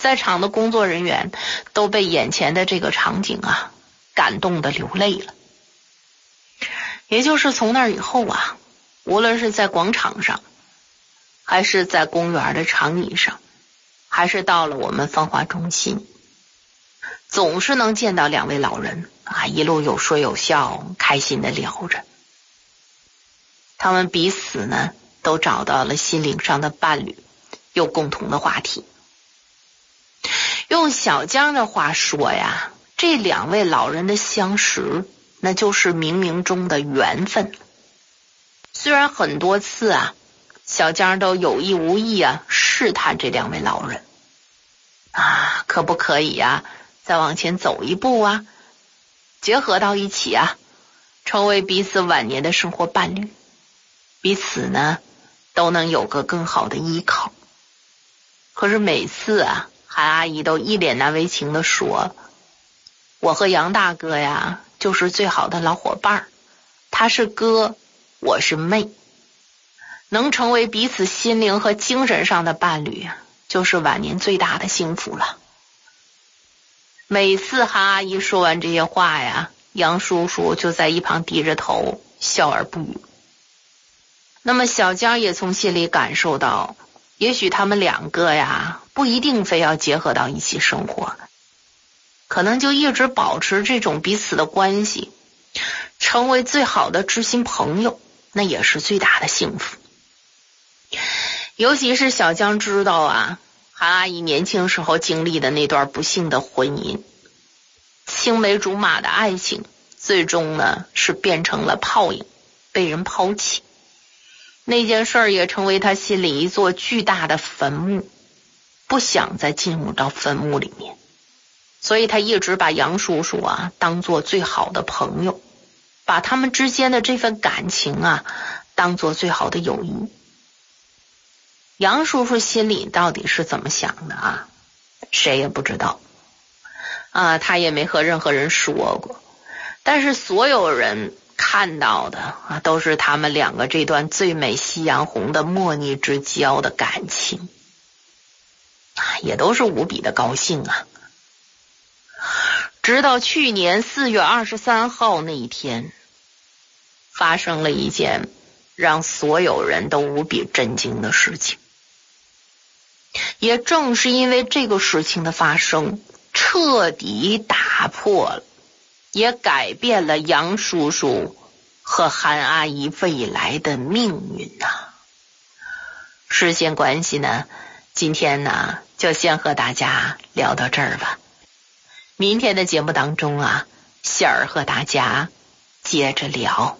在场的工作人员都被眼前的这个场景啊感动得流泪了。也就是从那以后啊，无论是在广场上，还是在公园的长椅上，还是到了我们芳华中心，总是能见到两位老人啊，一路有说有笑，开心地聊着。他们彼此呢都找到了心灵上的伴侣，有共同的话题。用小江的话说呀，这两位老人的相识，那就是冥冥中的缘分。虽然很多次啊，小江都有意无意啊试探这两位老人啊，可不可以啊再往前走一步啊，结合到一起啊，成为彼此晚年的生活伴侣，彼此呢都能有个更好的依靠。可是每次啊，韩阿姨都一脸难为情地说，我和杨大哥呀就是最好的老伙伴，他是哥，我是妹，能成为彼此心灵和精神上的伴侣，就是晚年最大的幸福了。每次韩阿姨说完这些话呀，杨叔叔就在一旁低着头笑而不语。那么小江也从心里感受到，也许他们两个呀不一定非要结合到一起生活，可能就一直保持这种彼此的关系，成为最好的知心朋友，那也是最大的幸福。尤其是小江知道啊，韩阿姨年轻时候经历的那段不幸的婚姻，青梅竹马的爱情，最终呢是变成了泡影，被人抛弃。那件事儿也成为他心里一座巨大的坟墓，不想再进入到坟墓里面。所以他一直把杨叔叔啊当作最好的朋友，把他们之间的这份感情啊当作最好的友谊。杨叔叔心里到底是怎么想的啊，谁也不知道啊，他也没和任何人说过。但是所有人看到的啊，都是他们两个这段最美夕阳红的莫逆之交的感情啊，也都是无比的高兴啊。直到去年4月23号那一天，发生了一件让所有人都无比震惊的事情。也正是因为这个事情的发生，彻底打破了，也改变了杨叔叔和韩阿姨未来的命运啊。时间关系呢，今天呢就先和大家聊到这儿吧。明天的节目当中啊，杏儿和大家接着聊。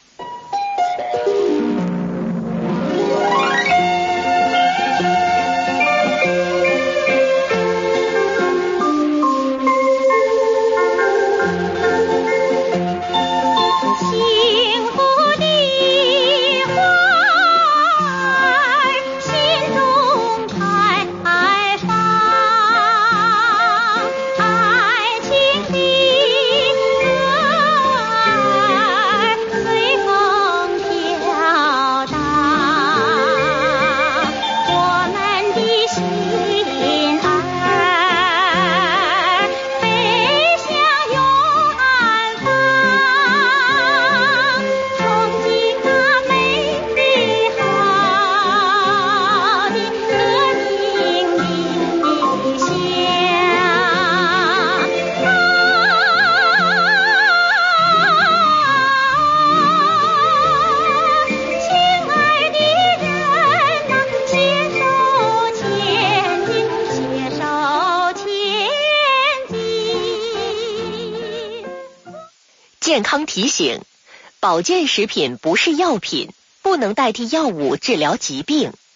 健康提醒：保健食品不是药品，不能代替药物治疗疾病。